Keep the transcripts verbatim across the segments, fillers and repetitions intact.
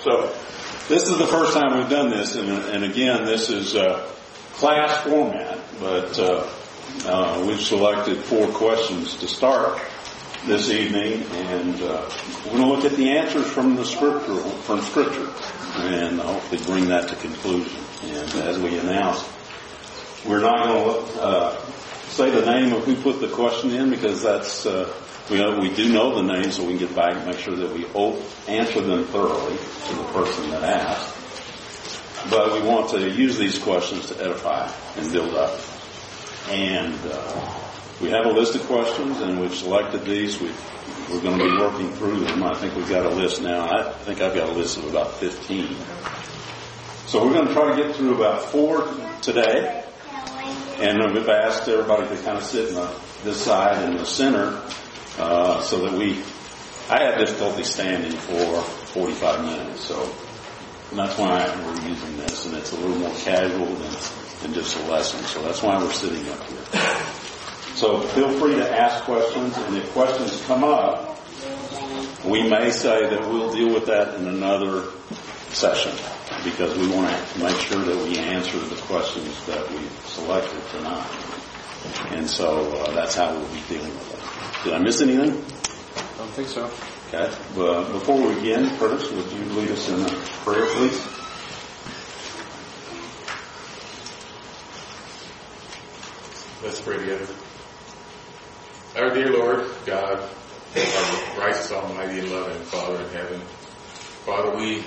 So, this is the first time we've done this, and, and again, this is uh, class format, but uh, uh, we've selected four questions to start this evening, and uh, we're going to look at the answers from the scripture, from Scripture, and hopefully bring that to conclusion. And as we announced, we're not going to uh, say the name of who put the question in, because that's uh, we know, we do know the name, so we can get back and make sure that we answer them thoroughly to the person that asked. But we want to use these questions to edify and build up. And uh, we have a list of questions, and we've selected these. We've, we're going to be working through them. I think we've got a list now. I think I've got a list of about fifteen. So we're going to try to get through about four today. And we've asked everybody to kind of sit in the, this side in the center, uh, so that we, I had difficulty standing for forty-five minutes, so that's why we're using this, and it's a little more casual than, than just a lesson, so that's why we're sitting up here. So feel free to ask questions, and if questions come up, we may say that we'll deal with that in another session, because we want to make sure that we answer the questions that we've selected tonight. And so uh, that's how we'll be dealing with it. Did I miss anything? I don't think so. Okay. But before we begin, Curtis, would you lead us in a prayer, please? Let's pray together. Our dear Lord God, our righteous, almighty, and loving Father in heaven, Father, we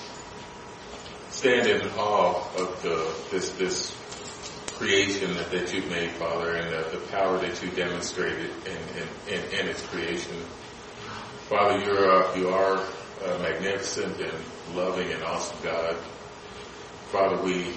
stand in awe of the, this this creation that, that you've made, Father, and the, the power that you demonstrated in, in, in, in its creation. Father, you're uh, you are a magnificent and loving and awesome God. Father, we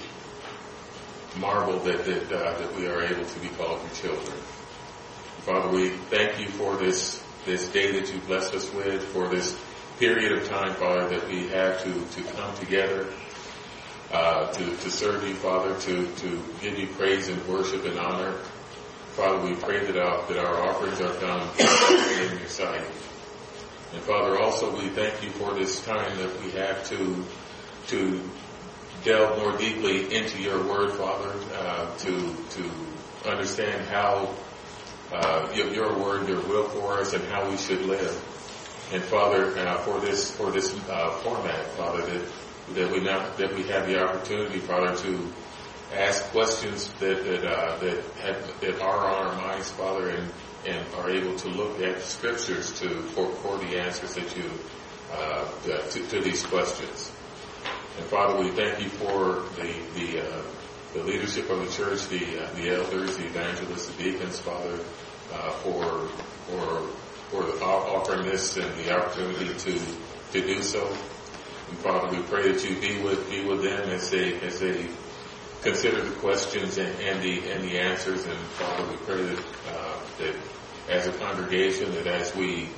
marvel that that, uh, that we are able to be called your children. Father, we thank you for this this day that you blessed us with, for this period of time, Father, that we have to, to come together Uh, to, to serve you, Father, to, to give you praise and worship and honor. Father, we pray that our, that our offerings are found in your sight. And Father, also we thank you for this time that we have to, to delve more deeply into your word, Father, uh, to, to understand how, uh, your, your word, your will for us, and how we should live. And Father, uh, for this, for this, uh, format, Father, that that we now that we have the opportunity, Father, to ask questions that that uh, that have, that are on our minds, Father, and and are able to look at the scriptures to for, for the answers that you uh, to, to these questions. And Father, we thank you for the the uh, the leadership of the church, the uh, the elders, the evangelists, the deacons, Father, uh, for for for the, offering this and the opportunity to to do so. And Father, we pray that you be with be with them as they as they consider the questions and, and the and the answers. And Father, we pray that uh, that as a congregation, that as we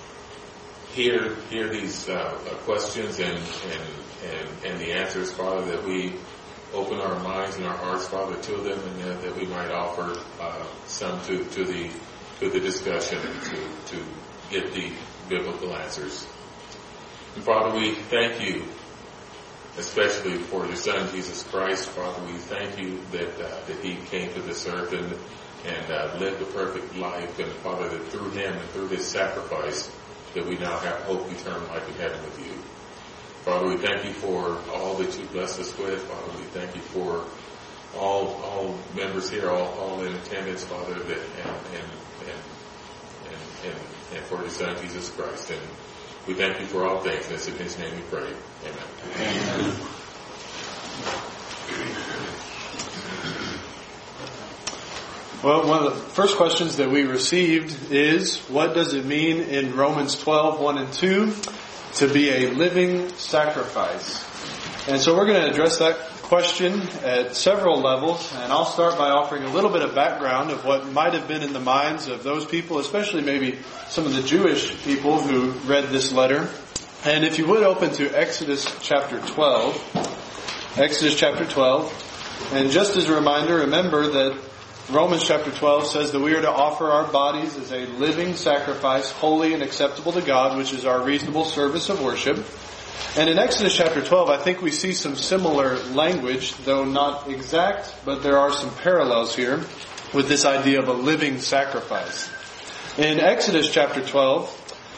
hear hear these uh, questions and and, and and the answers, Father, that we open our minds and our hearts, Father, to them, and that, that we might offer uh, some to to the to the discussion to to get the biblical answers. And Father, we thank you, especially for your Son, Jesus Christ. Father, we thank you that uh, that he came to this earth and and uh, lived a perfect life. And Father, that through him and through his sacrifice, that we now have hope, eternal life in heaven with you. Father, we thank you for all that you bless us with. Father, we thank you for all all members here, all, all in attendance, Father, that and and and and, and, and for your Son, Jesus Christ. And we thank you for all things, and it's in his name we pray. Amen. Amen. Well, one of the first questions that we received is, what does it mean in Romans twelve, one and two to be a living sacrifice? And so we're going to address that question at several levels, and I'll start by offering a little bit of background of what might have been in the minds of those people, especially maybe some of the Jewish people who read this letter. And if you would open to Exodus chapter twelve, Exodus chapter twelve, and just as a reminder, remember that Romans chapter twelve says that we are to offer our bodies as a living sacrifice, holy and acceptable to God, which is our reasonable service of worship. And in Exodus chapter twelve, I think we see some similar language, though not exact, but there are some parallels here with this idea of a living sacrifice. In Exodus chapter twelve,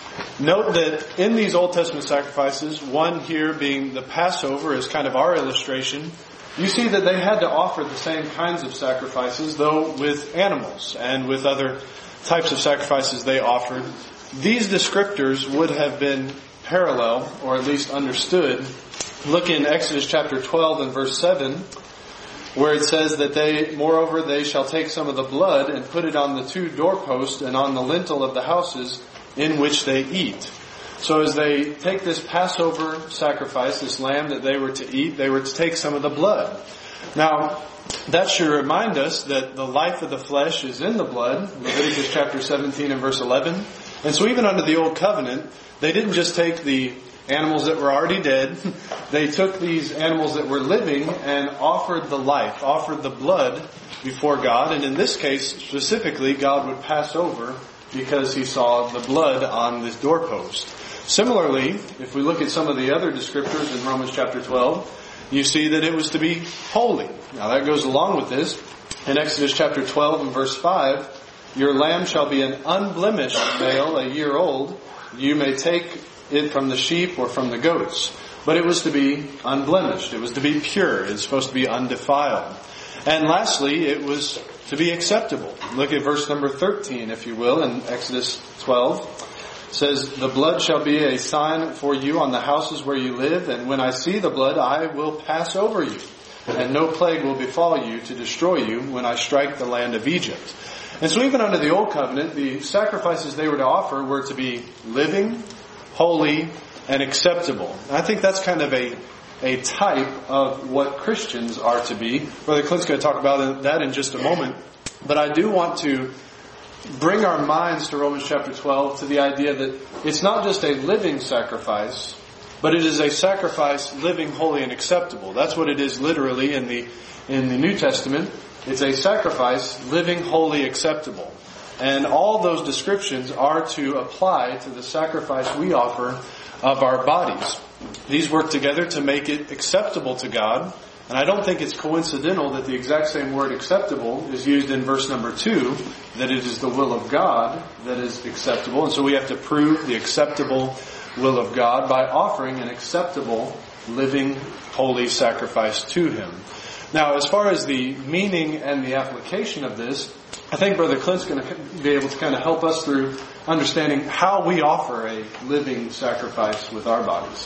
note that in these Old Testament sacrifices, one here being the Passover is kind of our illustration, you see that they had to offer the same kinds of sacrifices, though with animals and with other types of sacrifices they offered. These descriptors would have been parallel, or at least understood. Look in Exodus chapter twelve and verse seven, where it says that they, moreover, they shall take some of the blood and put it on the two doorposts and on the lintel of the houses in which they eat. So as they take this Passover sacrifice, this lamb that they were to eat, they were to take some of the blood. Now, that should remind us that the life of the flesh is in the blood, Leviticus chapter seventeen and verse eleven. And so even under the Old Covenant, they didn't just take the animals that were already dead. They took these animals that were living and offered the life, offered the blood before God. And in this case, specifically, God would pass over because he saw the blood on this doorpost. Similarly, if we look at some of the other descriptors in Romans chapter twelve, you see that it was to be holy. Now that goes along with this. In Exodus chapter twelve and verse five, your lamb shall be an unblemished male, a year old. You may take it from the sheep or from the goats. But it was to be unblemished. It was to be pure. It's supposed to be undefiled. And lastly, it was to be acceptable. Look at verse number thirteen, if you will, in Exodus twelve. It says, the blood shall be a sign for you on the houses where you live, and when I see the blood, I will pass over you, and no plague will befall you to destroy you when I strike the land of Egypt. And so even under the Old Covenant, the sacrifices they were to offer were to be living, holy, and acceptable. And I think that's kind of a a type of what Christians are to be. Brother Clint's going to talk about that in just a moment. But I do want to bring our minds to Romans chapter twelve, to the idea that it's not just a living sacrifice, but it is a sacrifice living, holy, and acceptable. That's what it is literally in the in the New Testament. It's a sacrifice living, holy, acceptable. And all those descriptions are to apply to the sacrifice we offer of our bodies. These work together to make it acceptable to God. And I don't think it's coincidental that the exact same word acceptable is used in verse number two, that it is the will of God that is acceptable. And so we have to prove the acceptable will of God by offering an acceptable, living, holy sacrifice to Him. Now, as far as the meaning and the application of this, I think Brother Clint's going to be able to kind of help us through understanding how we offer a living sacrifice with our bodies.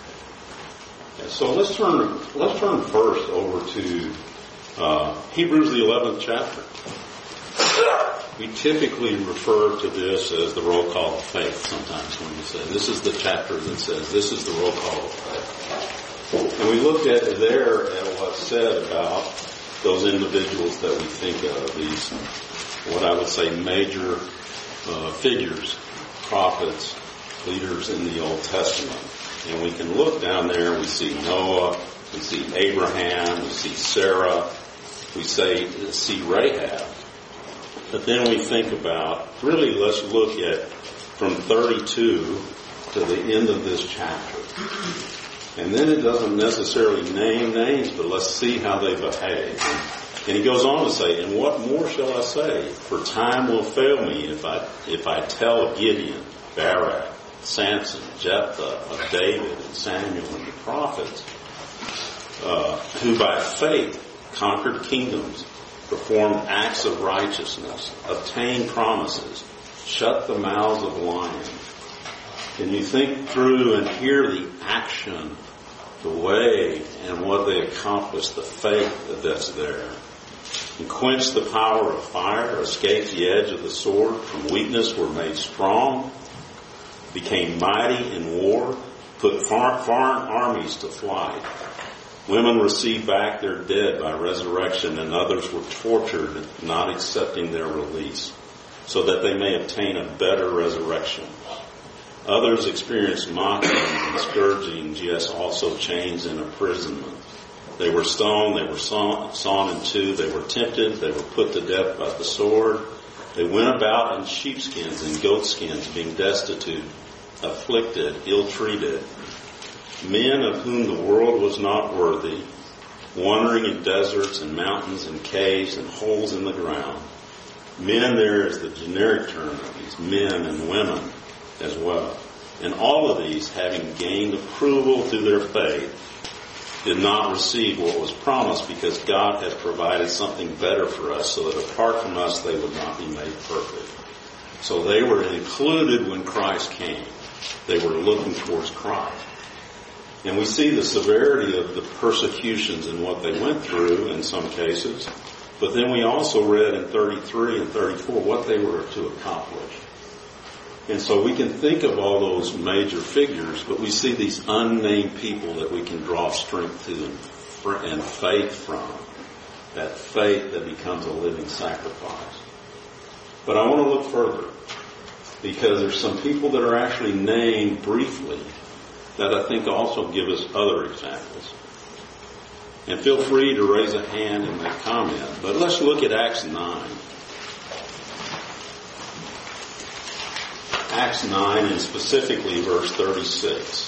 So let's turn let's turn first over to uh, Hebrews the eleventh chapter. We typically refer to this as the roll call of faith sometimes when we say this is the chapter that says this is the roll call of faith. And we looked at there at what's said about those individuals that we think of, these what I would say major uh, figures, prophets, leaders in the Old Testament. And we can look down there, we see Noah, we see Abraham, we see Sarah, we say, see Rahab. But then we think about, really let's look at from thirty-two to the end of this chapter. And then it doesn't necessarily name names, but let's see how they behave. And he goes on to say, and what more shall I say? For time will fail me if I, if I tell of Gideon, Barak, Samson, Jephthah, of David, and Samuel, and the prophets, uh, who by faith conquered kingdoms, performed acts of righteousness, obtained promises, shut the mouths of lions. Can you think through and hear the action, the way, and what they accomplished, the faith that's there? And quenched the power of fire, escaped the edge of the sword, from weakness were made strong, became mighty in war, put foreign armies to flight. Women received back their dead by resurrection, and others were tortured, not accepting their release, so that they may obtain a better resurrection. Others experienced mocking and scourging, yes, also chains and imprisonment. They were stoned, they were sawn, sawn in two, they were tempted, they were put to death by the sword. They went about in sheepskins and goatskins, being destitute, afflicted, ill-treated, men of whom the world was not worthy, wandering in deserts and mountains and caves and holes in the ground. Men there is the generic term of these men and women as well. And all of these, having gained approval through their faith, did not receive what was promised because God has provided something better for us so that apart from us they would not be made perfect. So they were included when Christ came. They were looking towards Christ. And we see the severity of the persecutions and what they went through in some cases. But then we also read in thirty-three and thirty-four what they were to accomplish. And so we can think of all those major figures, but we see these unnamed people that we can draw strength to and faith from. That faith that becomes a living sacrifice. But I want to look further, because there's some people that are actually named briefly that I think also give us other examples. And feel free to raise a hand and make comment. But let's look at Acts nine. Acts nine, and specifically verse thirty-six.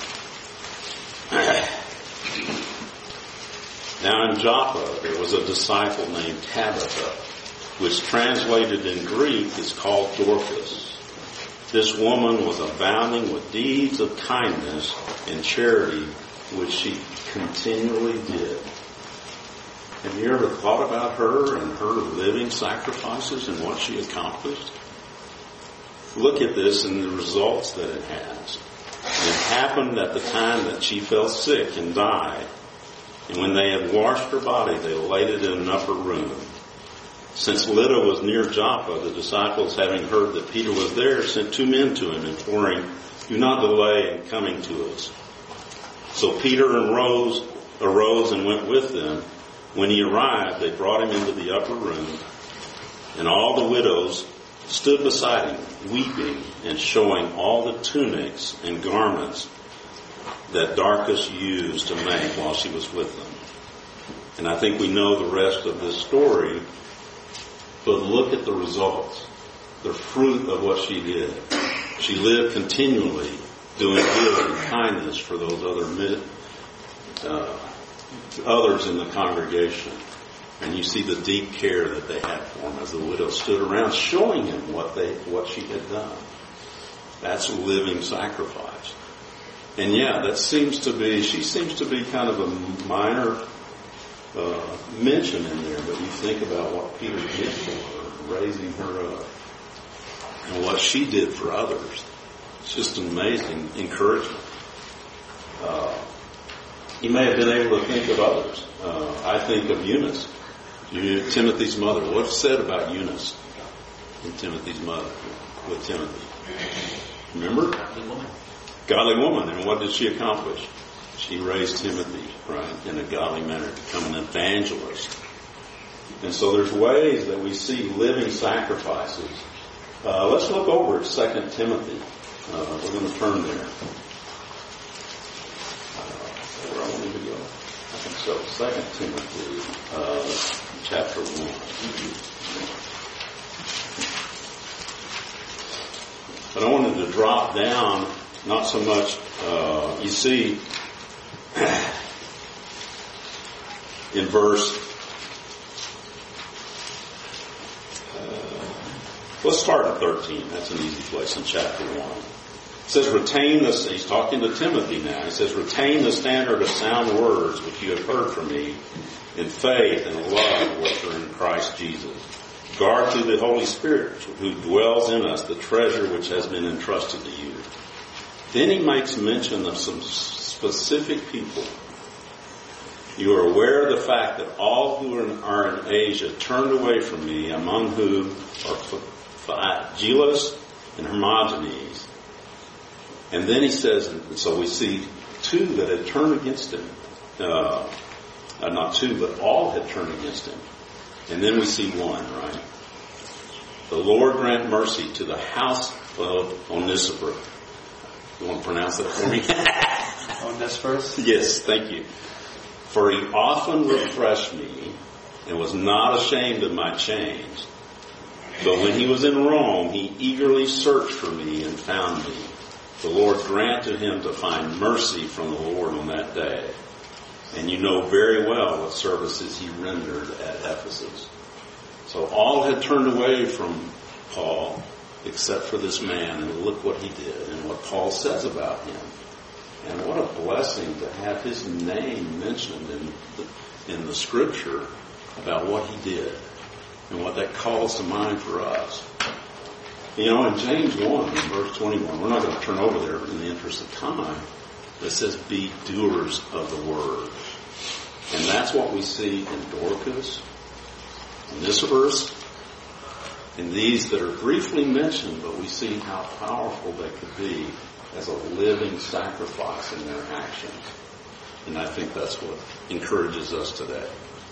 Now in Joppa there was a disciple named Tabitha, which translated in Greek is called Dorcas. This woman was abounding with deeds of kindness and charity, which she continually did. Have you ever thought about her and her living sacrifices and what she accomplished? Look at this and the results that it has. It happened at the time that she fell sick and died. And when they had washed her body, they laid it in an upper room. Since Lydda was near Joppa, the disciples, having heard that Peter was there, sent two men to him, imploring, "Do not delay in coming to us." So Peter arose, arose and went with them. When he arrived, they brought him into the upper room, and all the widows stood beside him, weeping and showing all the tunics and garments that Dorcas used to make while she was with them. And I think we know the rest of this story, but look at the results, the fruit of what she did. She lived continually doing good and kindness for those other uh, others in the congregation. And you see the deep care that they had for him as the widow stood around showing him what they what she had done. That's a living sacrifice. And yeah, that seems to be, she seems to be kind of a minor uh, mention in there, but you think about what Peter did for her, raising her up, and what she did for others. It's just an amazing encouragement. Uh, he may have been able to think of others. Uh, I think of Eunice, Timothy's mother. What's said about Eunice and Timothy's mother with Timothy? Remember? Godly woman. Godly woman. And what did she accomplish? She raised Timothy, right, in a godly manner to become an evangelist. And so there's ways that we see living sacrifices. Uh, let's look over at Second Timothy. Uh, we're going to turn there. Uh, where I wanted to go. I think so. Second Timothy, uh, chapter one. But I wanted to drop down, not so much, uh, you see, in verse, uh, let's start at thirteen. That's an easy place in chapter one. It says, retain this, he's talking to Timothy now. He says, retain the standard of sound words which you have heard from me in faith and love which are in Christ Jesus. Guard through the Holy Spirit who dwells in us the treasure which has been entrusted to you. Then he makes mention of some specific people. You are aware of the fact that all who are in Asia turned away from me, among whom are Phygelus and Hermogenes. And then he says, and so we see two that had turned against him. Uh, not two, but all had turned against him. And then we see one, right? The Lord grant mercy to the house of Onesiphorus. You want to pronounce that for me? Onesiphorus? Yes, thank you. For he often refreshed me and was not ashamed of my chains. But when he was in Rome, he eagerly searched for me and found me. The Lord granted him to find mercy from the Lord on that day. And you know very well what services he rendered at Ephesus. So all had turned away from Paul except for this man, and look what he did and what Paul says about him. And what a blessing to have his name mentioned in the, in the scripture about what he did and what that calls to mind for us. You know, in James one, in verse twenty-one, we're not going to turn over there in the interest of time, it says, be doers of the word. And that's what we see in Dorcas, in this verse, in these that are briefly mentioned, but we see how powerful they could be as a living sacrifice in their actions. And I think that's what encourages us today.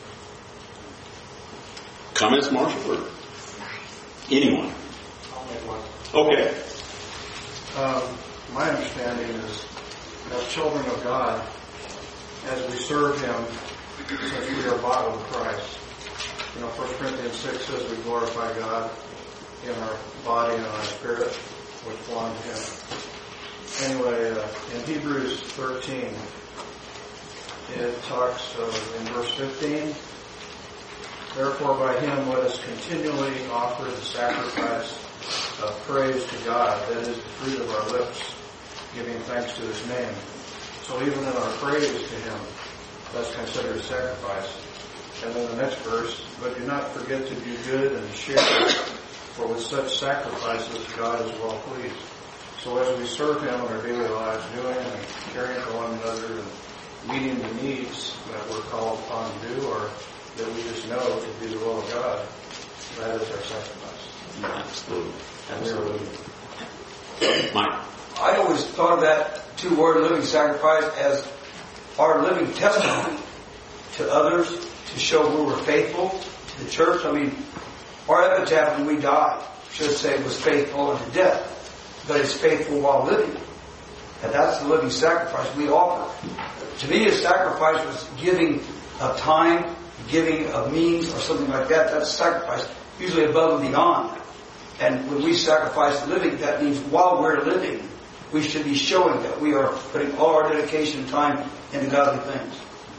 Comments, Marshall, or anyone? I'll make one. Okay. Um, my understanding is that children of God, as we serve Him, since we are bought with Christ. You know, First Corinthians six says we glorify God in our body and our spirit, which belong to Him. Anyway, uh, in Hebrews thirteen, it talks uh, in verse fifteen, therefore by Him let us continually offer the sacrifice of praise to God, that is the fruit of our lips, giving thanks to His name. So even in our praise to Him, that's considered a sacrifice. And then the next verse, but do not forget to do good and to share, for with such sacrifices God is well pleased. So as we serve Him in our daily lives, doing and caring for one another and meeting the needs that we're called upon to do, or that we just know to be the will of God, that is our sacrifice. Absolutely. And we are living. Mike. I always thought of that two-word living sacrifice as our living testimony to others, to show we were faithful to the church. I mean, our epitaph when we die should say was faithful unto death, but is faithful while living. And that's the living sacrifice we offer. To me, a sacrifice was giving of time, giving of means, or something like that. That's a sacrifice, usually above and beyond. And when we sacrifice living, that means while we're living, we should be showing that we are putting all our dedication and time into godly things.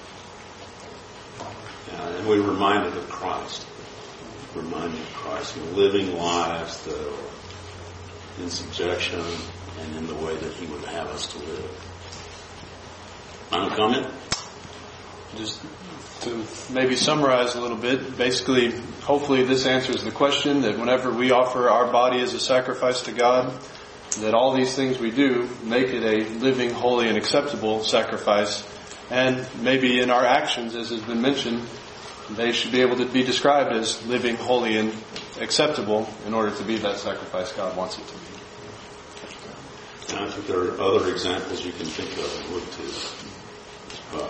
Yeah, and we're reminded of Christ. Reminded of Christ. And living lives that are in subjection and in the way that He would have us to live. Final comment? Just to maybe summarize a little bit, basically, hopefully this answers the question that whenever we offer our body as a sacrifice to God, that all these things we do make it a living, holy, and acceptable sacrifice. And maybe in our actions, as has been mentioned, they should be able to be described as living, holy, and acceptable in order to be that sacrifice God wants it to be. And I think there are other examples you can think of and would too. Well,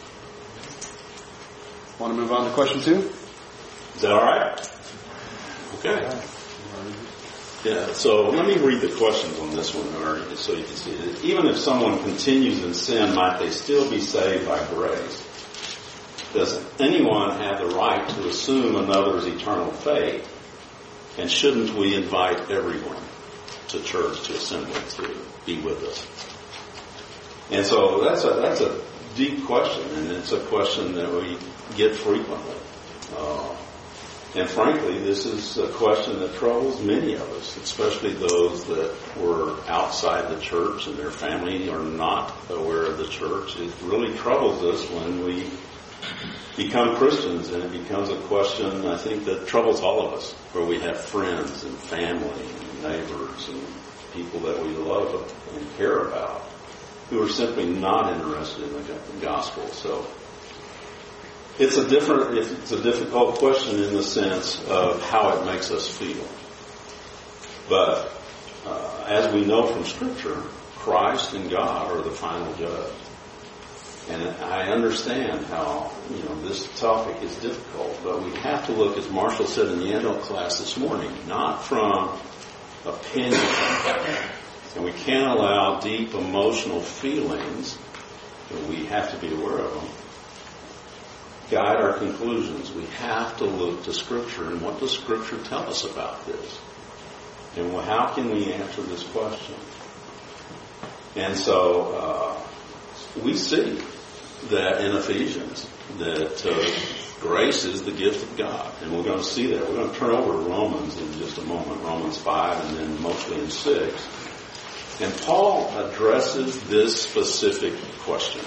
Want to move on to question two? is that all right? Okay. Yeah, so let me read the questions on this one, Mary, so you can see it. Even if someone continues in sin, might they still be saved by grace? Does anyone have the right to assume another's eternal fate? And shouldn't we invite everyone to church, to assembly, to be with us? And so that's a that's a deep question, and it's a question that we get frequently. Uh, and frankly, this is a question that troubles many of us, especially those that were outside the church and their family are not aware of the church. It really troubles us when we become Christians, and it becomes a question, I think, that troubles all of us, where we have friends and family and neighbors and people that we love and care about who are simply not interested in the gospel. So it's a different, it's a difficult question in the sense of how it makes us feel. But uh, as we know from Scripture, Christ and God are the final judge. And I understand how, you know, this topic is difficult, but we have to look, as Marshall said in the annual class this morning, not from opinion. And we can't allow deep emotional feelings, and we have to be aware of them, guide our conclusions. We have to look to Scripture, and what does Scripture tell us about this? And how can we answer this question? And so uh, we see that in Ephesians that uh, grace is the gift of God. And we're going to see that. We're going to turn over to Romans in just a moment, Romans five and then mostly in six. And Paul addresses this specific question.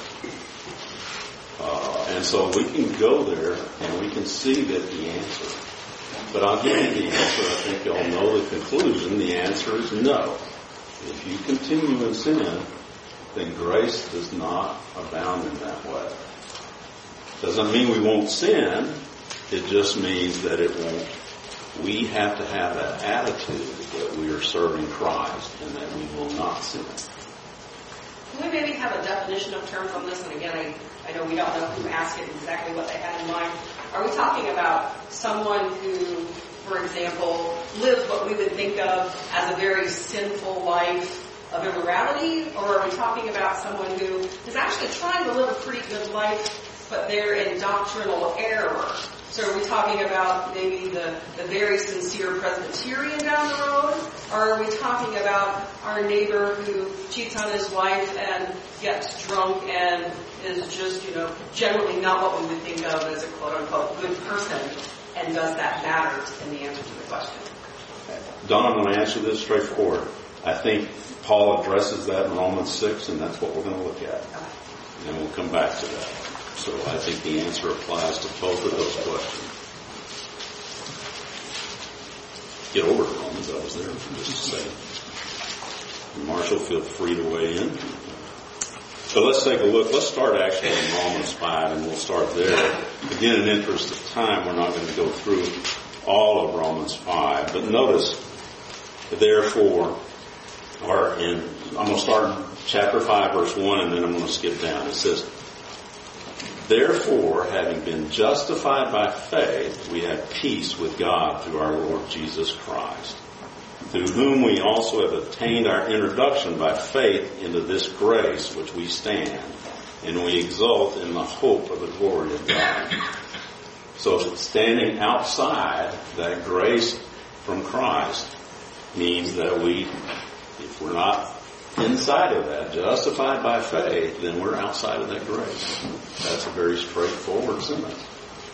Uh, and so we can go there and we can see that the answer. But I'll give you the answer. I think you'll know the conclusion. The answer is no. If you continue in sin, then grace does not abound in that way. Doesn't mean we won't sin. It just means that it won't. We have to have that attitude that we are serving Christ and that we will not sin. Can we maybe have a definition of terms on this? And again, I, I know we don't know who asked it exactly what they had in mind. Are we talking about someone who, for example, lives what we would think of as a very sinful life of immorality? Or are we talking about someone who is actually trying to live a pretty good life, but they're in doctrinal error? So are we talking about maybe the, the very sincere Presbyterian down the road? Or are we talking about our neighbor who cheats on his wife and gets drunk and is just, you know, generally not what we would think of as a quote-unquote good person? And does that matter in the answer to the question? Don, I'm going to answer this straightforward. I think Paul addresses that in Romans six, and that's what we're going to look at. And we'll come back to that. So I think the answer applies to both of those questions. Get over to Romans. I was there for just a second. Marshall, feel free to weigh in. So let's take a look. Let's start actually in Romans five, and we'll start there. Again, in interest of time, we're not going to go through all of Romans five. But notice, therefore, or in, I'm going to start in chapter five, verse one, and then I'm going to skip down. It says, therefore, having been justified by faith, we have peace with God through our Lord Jesus Christ, through whom we also have obtained our introduction by faith into this grace which we stand, and we exult in the hope of the glory of God. So standing outside that grace from Christ means that we, if we're not inside of that, justified by faith, then we're outside of that grace. That's a very straightforward sentence.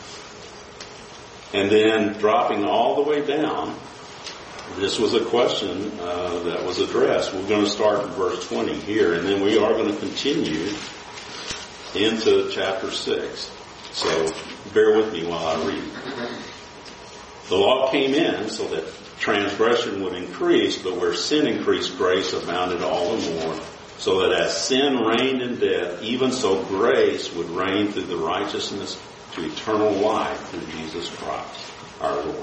And then dropping all the way down, this was a question uh, that was addressed. We're going to start in verse twenty here, and then we are going to continue into chapter six. So bear with me while I read. The law came in so that transgression would increase, but where sin increased, grace abounded all the more, so that as sin reigned in death, even so grace would reign through the righteousness to eternal life through Jesus Christ, our Lord.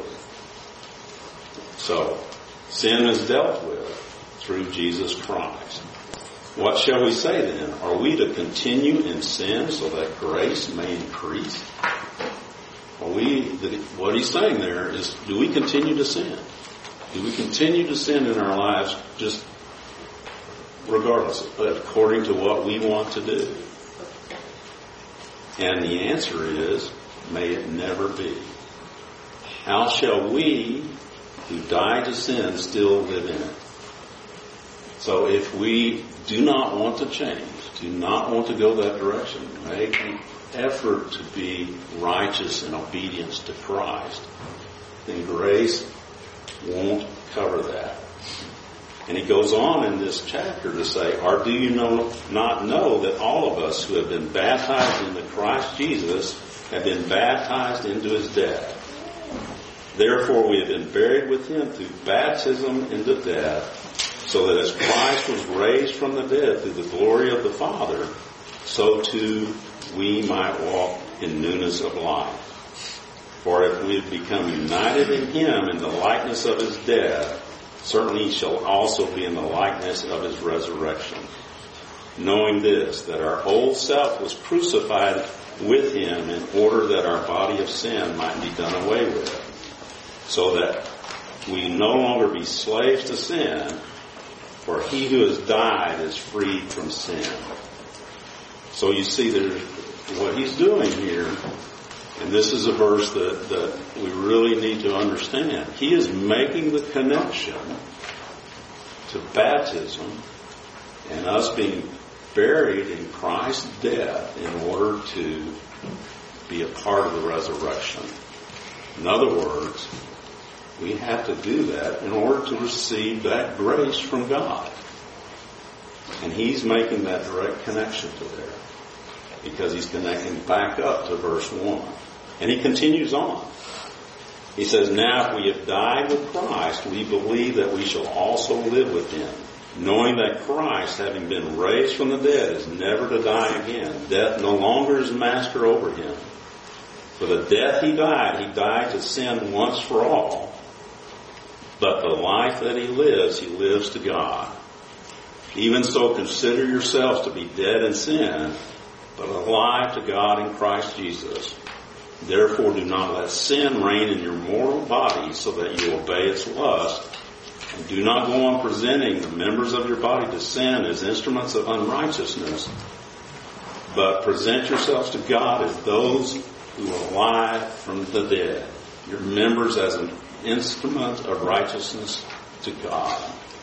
So, sin is dealt with through Jesus Christ. What shall we say then? Are we to continue in sin so that grace may increase? Are we, what he's saying there is, do we continue to sin? Do we continue to sin in our lives just regardless, according to what we want to do? And the answer is, may it never be. How shall we who died to sin still live in it? So if we do not want to change, do not want to go that direction, make an effort to be righteous in obedience to Christ, then grace won't cover that. And he goes on in this chapter to say, or do you know, not know that all of us who have been baptized into Christ Jesus have been baptized into his death? Therefore we have been buried with him through baptism into death, so that as Christ was raised from the dead through the glory of the Father, so too we might walk in newness of life. For if we have become united in him in the likeness of his death, certainly he shall also be in the likeness of his resurrection. Knowing this, that our old self was crucified with him in order that our body of sin might be done away with, so that we no longer be slaves to sin, for he who has died is freed from sin. So you see that what he's doing here, and this is a verse that, that we really need to understand. He is making the connection to baptism and us being buried in Christ's death in order to be a part of the resurrection. In other words, we have to do that in order to receive that grace from God. And he's making that direct connection to there, because he's connecting back up to verse one. And he continues on. He says, now if we have died with Christ, we believe that we shall also live with him, knowing that Christ, having been raised from the dead, is never to die again. Death no longer is master over him. For the death he died, he died to sin once for all. But the life that he lives, he lives to God. Even so, consider yourselves to be dead in sin, but alive to God in Christ Jesus. Therefore, do not let sin reign in your mortal body so that you obey its lust. And do not go on presenting the members of your body to sin as instruments of unrighteousness, but present yourselves to God as those who are alive from the dead, your members as an instrument of righteousness to God.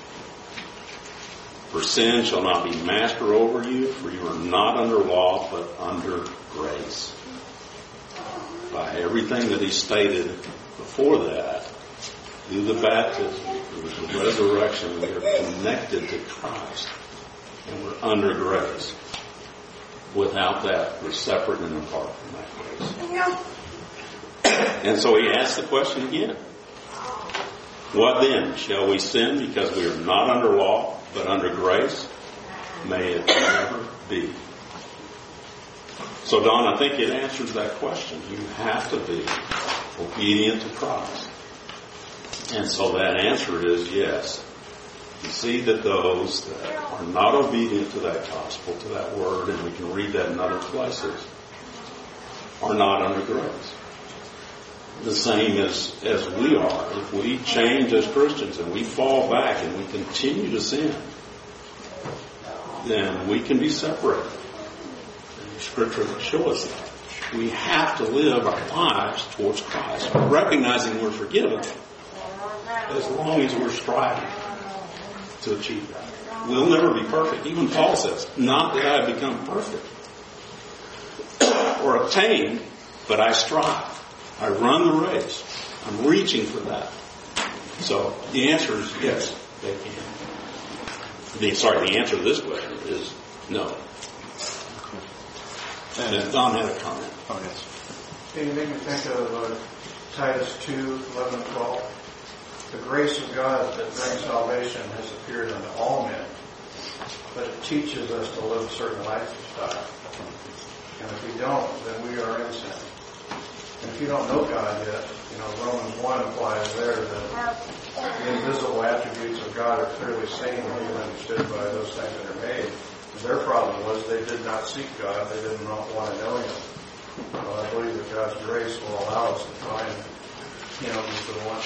For sin shall not be master over you, for you are not under law, but under grace. By everything that he stated before that, through the baptism, through the resurrection, we are connected to Christ, and we're under grace. Without that, we're separate and apart from that grace. And so he asks the question again. What then? Shall we sin because we are not under law, but under grace? May it never be. So, Don, I think it answers that question. You have to be obedient to Christ. And so that answer is yes. You see that those that are not obedient to that gospel, to that word, and we can read that in other places, are not under grace. The same as, as we are. If we change as Christians and we fall back and we continue to sin, then we can be separated. And Scripture will show us that. We have to live our lives towards Christ, recognizing we're forgiven as long as we're striving to achieve that. We'll never be perfect. Even Paul says, not that I have become perfect or obtained, but I strive. I run the race. I'm reaching for that. So the answer is yes, they can. The, sorry, the answer to this question is no. And Don had a comment. Oh, yes. Can you make me think of uh, Titus two, eleven and twelve? The grace of God that brings salvation has appeared unto all men, but it teaches us to live a certain lifestyle. And if we don't, then we are in sin. And if you don't know God yet, you know, Romans one applies there that the invisible attributes of God are clearly seen and even understood by those things that are made. And their problem was they did not seek God. They did not want to know Him. Well, I believe that God's grace will allow us to find Him if we want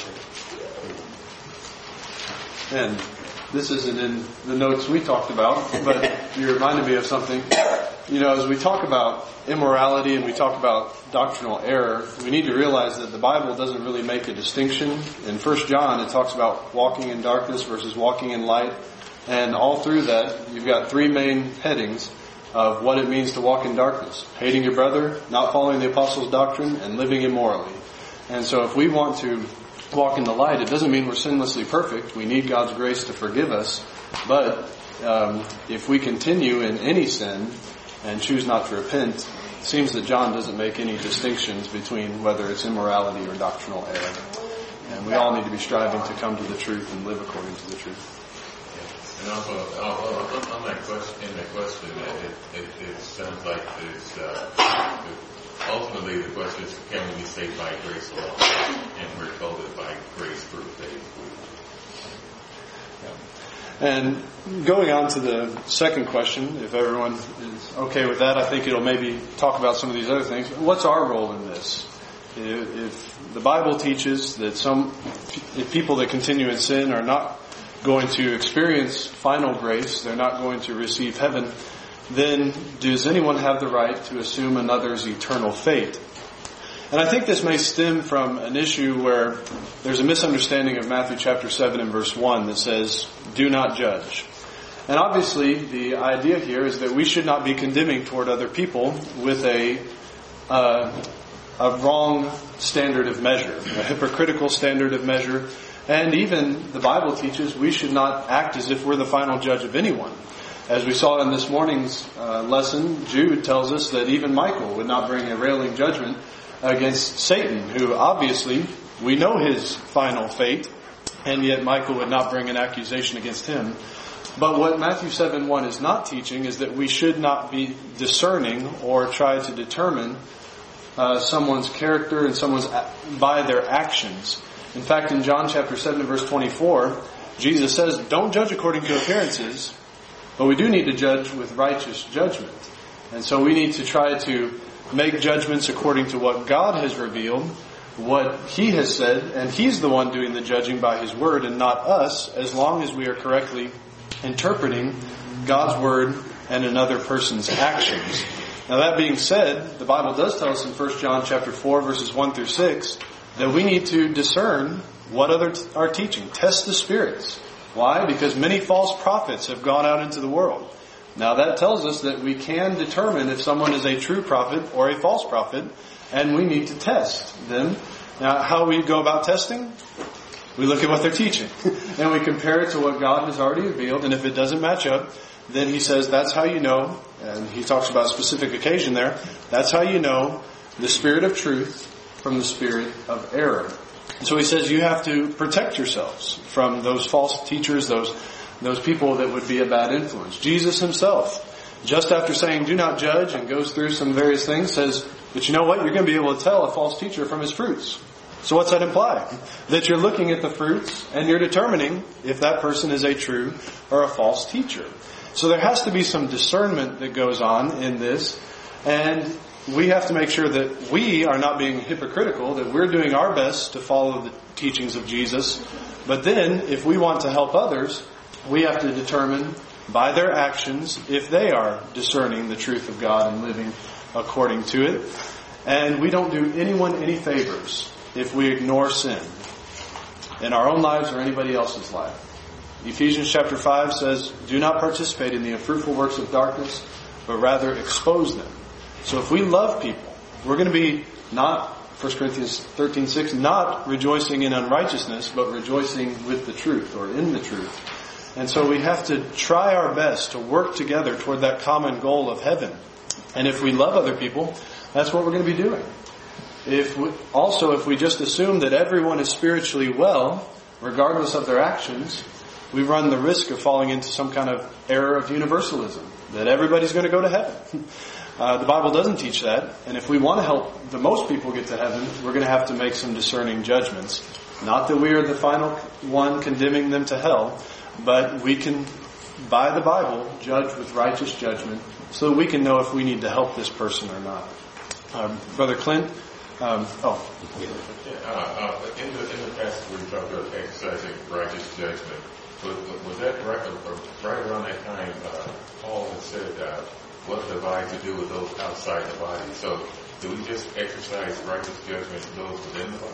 to. And this isn't in the notes we talked about, but you reminded me of something. You know, as we talk about immorality and we talk about doctrinal error, we need to realize that the Bible doesn't really make a distinction. In First John, it talks about walking in darkness versus walking in light. And all through that, you've got three main headings of what it means to walk in darkness. Hating your brother, not following the apostles' doctrine, and living immorally. And so if we want to walk in the light, it doesn't mean we're sinlessly perfect. We need God's grace to forgive us. But um, if we continue in any sin and choose not to repent, it seems that John doesn't make any distinctions between whether it's immorality or doctrinal error. And we all need to be striving to come to the truth and live according to the truth. And also, uh, on that question, in that question, it, it, it sounds like it's, uh, ultimately the question is, can we be saved by grace alone? And we're told it by grace through faith. And going on to the second question, if everyone is okay with that, I think it'll maybe talk about some of these other things. What's our role in this? If the Bible teaches that some if people that continue in sin are not going to experience final grace, they're not going to receive heaven, then does anyone have the right to assume another's eternal fate? And I think this may stem from an issue where there's a misunderstanding of Matthew chapter seven and verse one that says, do not judge. And obviously, the idea here is that we should not be condemning toward other people with a uh, a wrong standard of measure, a hypocritical standard of measure. And even the Bible teaches we should not act as if we're the final judge of anyone. As we saw in this morning's uh, lesson, Jude tells us that even Michael would not bring a railing judgment against Satan, who obviously we know his final fate, and yet Michael would not bring an accusation against him. But what Matthew seven one is not teaching is that we should not be discerning or try to determine uh, someone's character and someone's by their actions. In fact, in John chapter seven verse twenty-four, Jesus says, don't judge according to appearances, but we do need to judge with righteous judgment. And so we need to try to make judgments according to what God has revealed, what He has said, and He's the one doing the judging by His Word and not us, as long as we are correctly interpreting God's Word and another person's actions. Now that being said, the Bible does tell us in First John chapter four verses one through six that we need to discern what others are teaching. Test the spirits. Why? Because many false prophets have gone out into the world. Now that tells us that we can determine if someone is a true prophet or a false prophet, and we need to test them. Now how we go about testing? We look at what they're teaching, and we compare it to what God has already revealed, and if it doesn't match up, then He says that's how you know, and He talks about a specific occasion there, that's how you know the spirit of truth from the spirit of error. And so He says you have to protect yourselves from those false teachers, those those people that would be a bad influence. Jesus Himself, just after saying do not judge and goes through some various things, says, but you know what? You're going to be able to tell a false teacher from his fruits. So what's that imply? That you're looking at the fruits and you're determining if that person is a true or a false teacher. So there has to be some discernment that goes on in this, and we have to make sure that we are not being hypocritical, that we're doing our best to follow the teachings of Jesus. But then, if we want to help others, we have to determine by their actions if they are discerning the truth of God and living according to it. And we don't do anyone any favors if we ignore sin in our own lives or anybody else's life. Ephesians chapter five says, do not participate in the unfruitful works of darkness, but rather expose them. So if we love people, we're going to be not, First Corinthians thirteen six, not rejoicing in unrighteousness, but rejoicing with the truth or in the truth. And so we have to try our best to work together toward that common goal of heaven. And if we love other people, that's what we're going to be doing. If we, also, if we just assume that everyone is spiritually well, regardless of their actions, we run the risk of falling into some kind of error of universalism, that everybody's going to go to heaven. Uh, the Bible doesn't teach that, and if we want to help the most people get to heaven, we're going to have to make some discerning judgments. Not that we are the final one condemning them to hell, but we can, by the Bible, judge with righteous judgment so that we can know if we need to help this person or not. Um, Brother Clint, um, oh. Uh, uh, in, the, in the passage where you talked about exercising righteous judgment, was, was that right, right around that time uh, Paul had said uh, what the body to do with those outside the body? So do we just exercise righteous judgment to those within the body?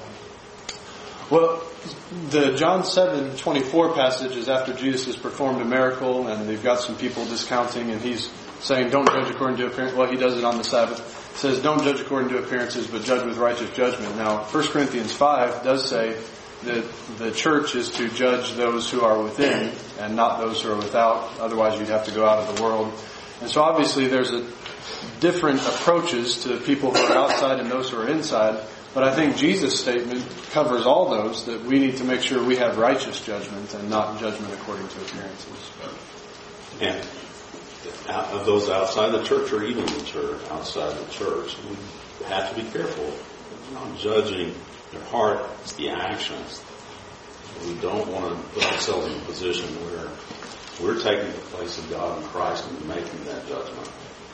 Well, the John seven twenty-four passage is after Jesus has performed a miracle and they've got some people discounting, and He's saying don't judge according to appearance. Well, He does it on the Sabbath. It says don't judge according to appearances, but judge with righteous judgment. Now, First Corinthians five does say that the church is to judge those who are within and not those who are without. Otherwise, you'd have to go out of the world. And so obviously there's a different approaches to people who are outside and those who are inside. But I think Jesus' statement covers all those, that we need to make sure we have righteous judgment and not judgment according to appearances. And of those outside the church or even the church, outside the church, we have to be careful. We're not judging their heart, it's the actions. We don't want to put ourselves in a position where we're taking the place of God and Christ and making that judgment.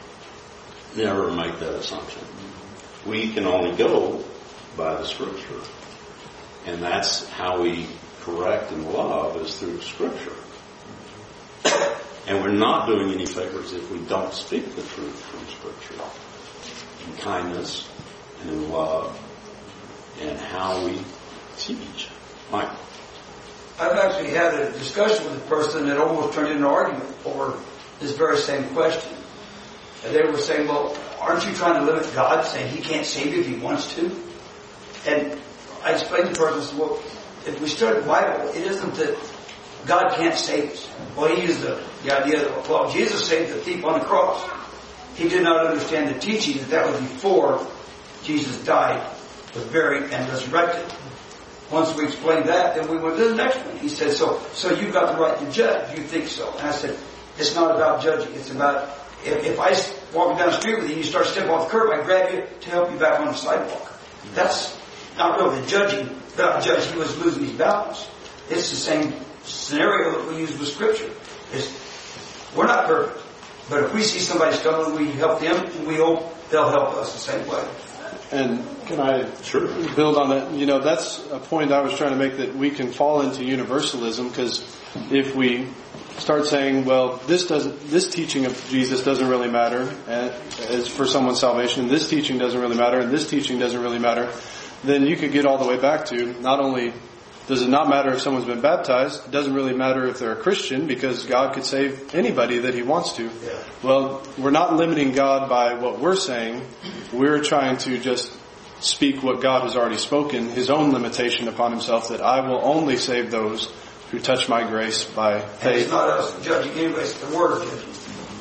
Never make that assumption. We can only go by the Scripture. And that's how we correct and love, is through Scripture. And we're not doing any favors if we don't speak the truth from Scripture. In kindness and in love and how we teach. Mike. I've actually had a discussion with a person that almost turned into an argument over this very same question. And they were saying, well, aren't you trying to limit God, saying He can't save you if He wants to? And I explained to the person, I said, well, if we study the Bible, it isn't that God can't save us. Well, he used the, the idea that, well, Jesus saved the thief on the cross. He did not understand the teaching that that was before Jesus died, was buried, and resurrected. Once we explained that, then we went to the next one. He said, so so you've got the right to judge. You think so. And I said, it's not about judging. It's about, if, if I walk down the street with you and you start stepping off the curb, I grab you to help you back on the sidewalk. That's not really the judging. Not judge, he was losing his balance. It's the same scenario that we use with Scripture. It's, we're not perfect. But if we see somebody stumbling, we help them, and we hope they'll help us the same way. And can I Sure. build on that? You know, that's a point I was trying to make, that we can fall into universalism, because if we start saying, well, this doesn't, this teaching of Jesus doesn't really matter as for someone's salvation, this teaching doesn't really matter, and this teaching doesn't really matter, then you could get all the way back to, not only does it not matter if someone's been baptized, it doesn't really matter if they're a Christian, because God could save anybody that He wants to. Yeah. Well, we're not limiting God by what we're saying. We're trying to just speak what God has already spoken, His own limitation upon Himself, that I will only save those who touch my grace by And faith. it's not us judging anybody, it's the Word judging.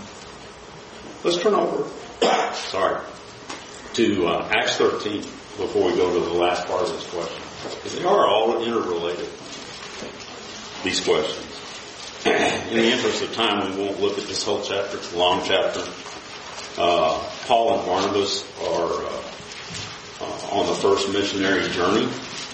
Let's turn over, sorry, to uh, Acts thirteen before we go to the last part of this question. Because they are all interrelated, these questions. In the interest of time, we won't look at this whole chapter. It's a long chapter. Uh, Paul and Barnabas are uh, uh, on the first missionary journey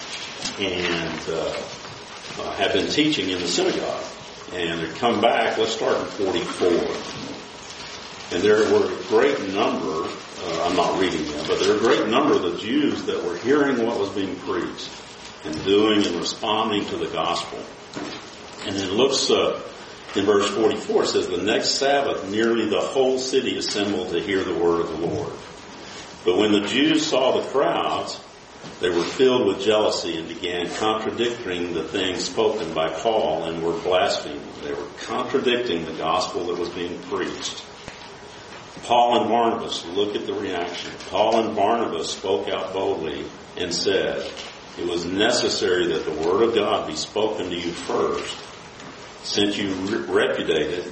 and uh, uh, have been teaching in the synagogue. And they come back, let's start in forty-four. And there were a great number, uh, I'm not reading them, but there were a great number of the Jews that were hearing what was being preached and doing and responding to the gospel. And it looks, uh, in verse forty-four, it says, the next Sabbath, nearly the whole city assembled to hear the word of the Lord. But when the Jews saw the crowds, they were filled with jealousy and began contradicting the things spoken by Paul and were blaspheming. They were contradicting the gospel that was being preached. Paul and Barnabas, look at the reaction. Paul and Barnabas spoke out boldly and said, it was necessary that the word of God be spoken to you first, since you re- repudiated,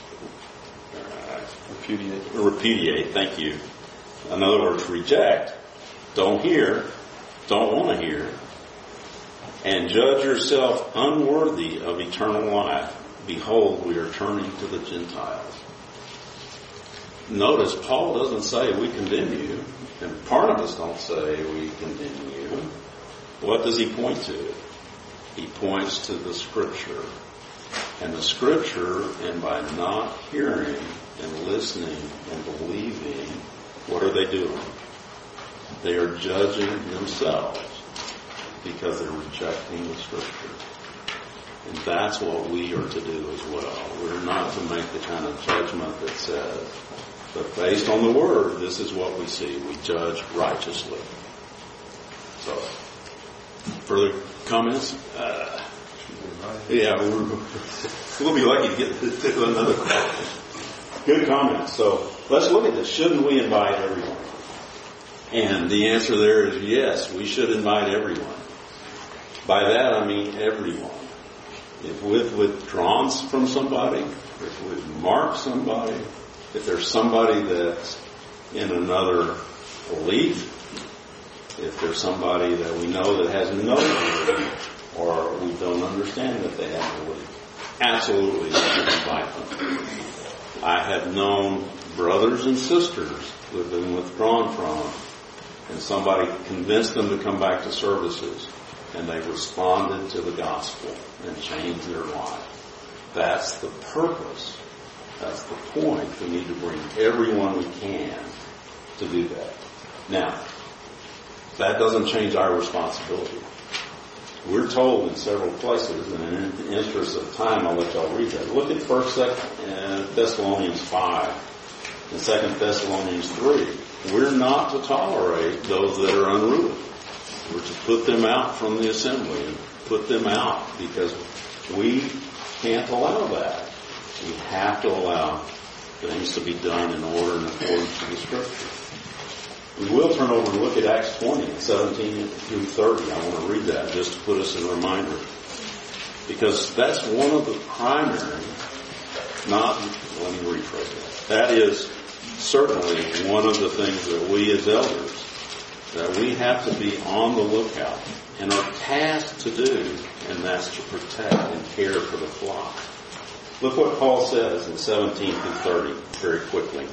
uh, Repudiate. repudiate, thank you. In other words, reject, don't hear, don't want to hear, and judge yourself unworthy of eternal life. Behold, we are turning to the Gentiles. Notice, Paul doesn't say we condemn you, and Barnabas don't say we condemn you. What does he point to? He points to the Scripture. And the Scripture, and by not hearing and listening and believing, what are they doing? They are judging themselves because they're rejecting the Scripture. And that's what we are to do as well. We're not to make the kind of judgment that says, but based on the Word, this is what we see. We judge righteously. So, further comments? Uh, yeah, we're, we'll be lucky to get to another question. Good comments. So, let's look at this. Shouldn't we invite everyone? And the answer there is yes, we should invite everyone. By that I mean everyone. If we've withdrawn from somebody, if we've marked somebody, if there's somebody that's in another belief, if there's somebody that we know that has no belief, or we don't understand that they have belief, absolutely we should invite them. I have known brothers and sisters who have been withdrawn from, and somebody convinced them to come back to services, and they responded to the gospel and changed their life. That's the purpose. That's the point. We need to bring everyone we can to do that. Now, that doesn't change our responsibility. We're told in several places, and in the interest of time, I'll let y'all read that. Look at First Thessalonians five and Second Thessalonians three. We're not to tolerate those that are unruly. We're to put them out from the assembly. put them out because we can't allow that. We have to allow things to be done in order and accordance to the Scripture. We will turn over and look at Acts twenty, seventeen through thirty. I want to read that just to put us in a reminder. Because that's one of the primary, not, let me rephrase that. That is certainly one of the things that we as elders, that we have to be on the lookout and are tasked to do, and that's to protect and care for the flock. Look what Paul says in seventeen through thirty, very quickly.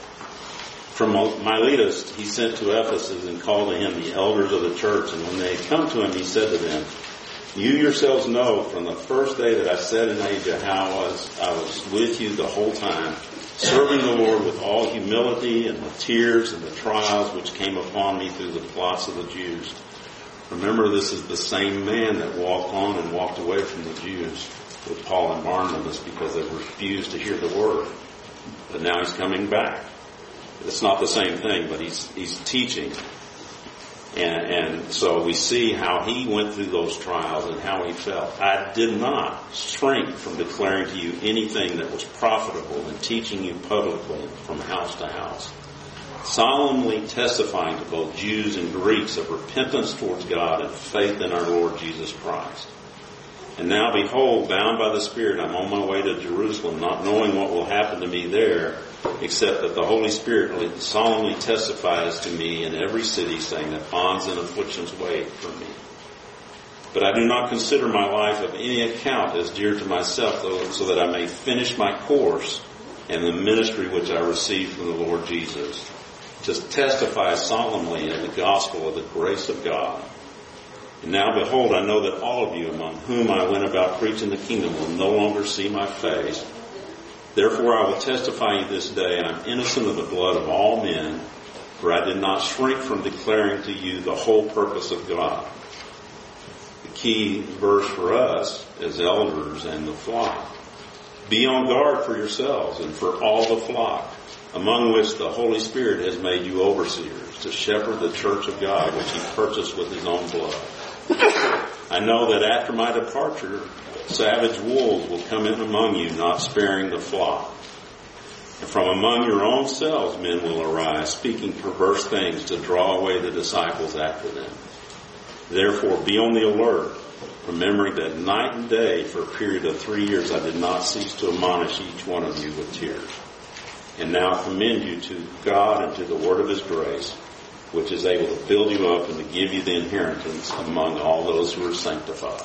From Miletus he sent to Ephesus and called to him the elders of the church, and when they had come to him he said to them, you yourselves know from the first day that I set in Asia how I was, I was with you the whole time, serving the Lord with all humility and the tears and the trials which came upon me through the plots of the Jews. Remember, this is the same man that walked on and walked away from the Jews with Paul and Barnabas because they refused to hear the word. But now he's coming back. It's not the same thing, but he's he's teaching. And, and so we see how he went through those trials and how he felt. I did not shrink from declaring to you anything that was profitable and teaching you publicly from house to house, solemnly testifying to both Jews and Greeks of repentance towards God and faith in our Lord Jesus Christ. And now behold, bound by the Spirit, I'm on my way to Jerusalem, not knowing what will happen to me there, except that the Holy Spirit solemnly testifies to me in every city, saying that bonds and afflictions wait for me. But I do not consider my life of any account as dear to myself, so that I may finish my course and the ministry which I received from the Lord Jesus, to testify solemnly in the gospel of the grace of God. And now behold, I know that all of you among whom I went about preaching the kingdom will no longer see my face. Therefore I will testify you this day, I'm innocent of the blood of all men, for I did not shrink from declaring to you the whole purpose of God. The key verse for us as elders and the flock. Be on guard for yourselves and for all the flock, among which the Holy Spirit has made you overseers, to shepherd the church of God, which he purchased with his own blood. I know that after my departure, savage wolves will come in among you, not sparing the flock. And from among your own selves men will arise, speaking perverse things to draw away the disciples after them. Therefore be on the alert, remembering that night and day for a period of three years I did not cease to admonish each one of you with tears. And now I commend you to God and to the word of his grace, which is able to build you up and to give you the inheritance among all those who are sanctified.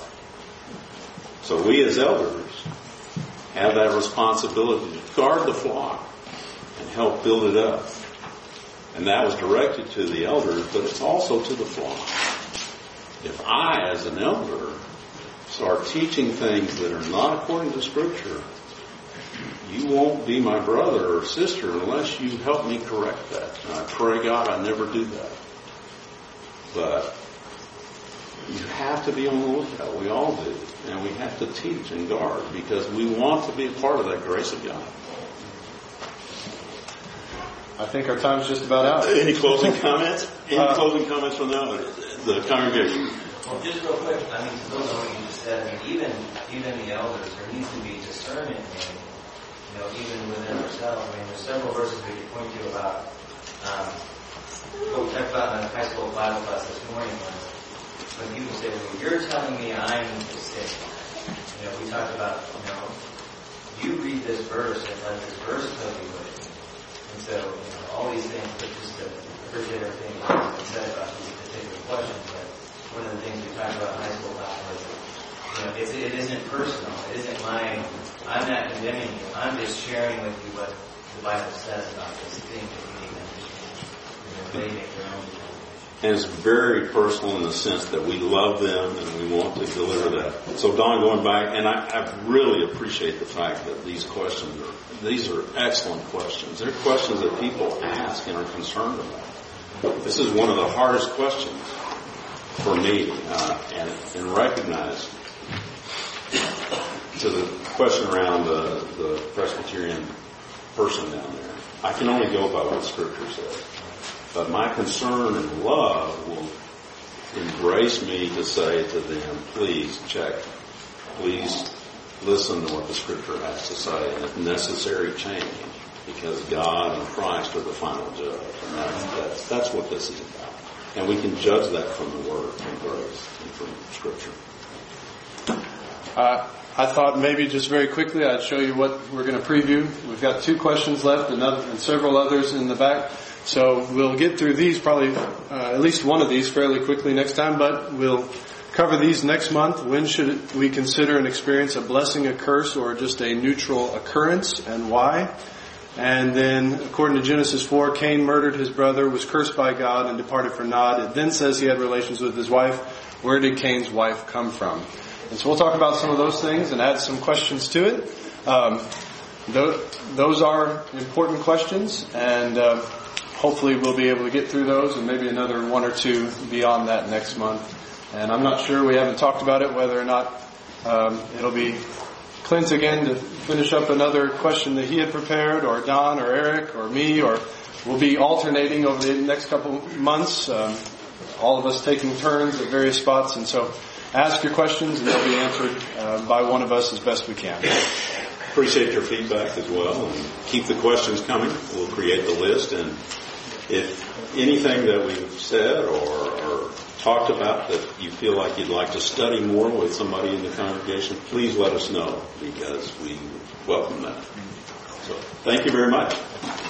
So we as elders have that responsibility to guard the flock and help build it up. And that was directed to the elders, but it's also to the flock. If I, as an elder, start teaching things that are not according to Scripture, you won't be my brother or sister unless you help me correct that. And I pray God I never do that. But you have to be on the lookout. We all do. And we have to teach and guard because we want to be a part of that grace of God. I think our time's just about out. Any closing comments? Any Uh, closing comments from the, the congregation? Well, just real quick, I mean, to build on what you just said, I mean, even, even the elders, there needs to be discernment in, you know, even within ourselves. I mean, there's several verses we could point to about, um, what we talked about in the high school Bible class this morning was, when people say, well, you're telling me I'm sick. You know, we talked about, you know, you read this verse and let this verse tell you what it means. And so, you know, all these things, but just to appreciate everything that's been said about these particular questions, but one of the things we talked about in high school class was, you know, it's, it isn't personal. It isn't my, I'm not condemning you. I'm just sharing with you what the Bible says about this thing that you need to understand. You know, they make their own determination. And it's very personal in the sense that we love them and we want to deliver that. So Don, going back, and I, I really appreciate the fact that these questions are, these are excellent questions. They're questions that people ask and are concerned about. This is one of the hardest questions for me, uh, and, and recognize to the question around the, the Presbyterian person down there. I can only go by what Scripture says. But my concern and love will embrace me to say to them, please check, please listen to what the Scripture has to say, and if necessary, change, because God and Christ are the final judge. And that's, that's, that's what this is about. And we can judge that from the Word, from grace, and from Scripture. Uh, I thought maybe just very quickly I'd show you what we're going to preview. We've got two questions left and, other, and several others in the back. So we'll get through these, probably uh, at least one of these fairly quickly next time, but we'll cover these next month. When should we consider an experience a blessing, a curse, or just a neutral occurrence, and why? And then, according to Genesis four, Cain murdered his brother, was cursed by God, and departed for Nod. It then says he had relations with his wife. Where did Cain's wife come from? And so we'll talk about some of those things and add some questions to it. Um, th- those are important questions, and uh, hopefully we'll be able to get through those and maybe another one or two beyond that next month. And I'm not sure, we haven't talked about it, whether or not um, it'll be Clint again to finish up another question that he had prepared, or Don, or Eric, or me, or we'll be alternating over the next couple months, um, all of us taking turns at various spots. And so ask your questions and they'll be answered uh, by one of us as best we can. Appreciate your feedback as well, and keep the questions coming. We'll create the list, and if anything that we've said or, or talked about that you feel like you'd like to study more with somebody in the congregation, please let us know, because we welcome that. So, thank you very much.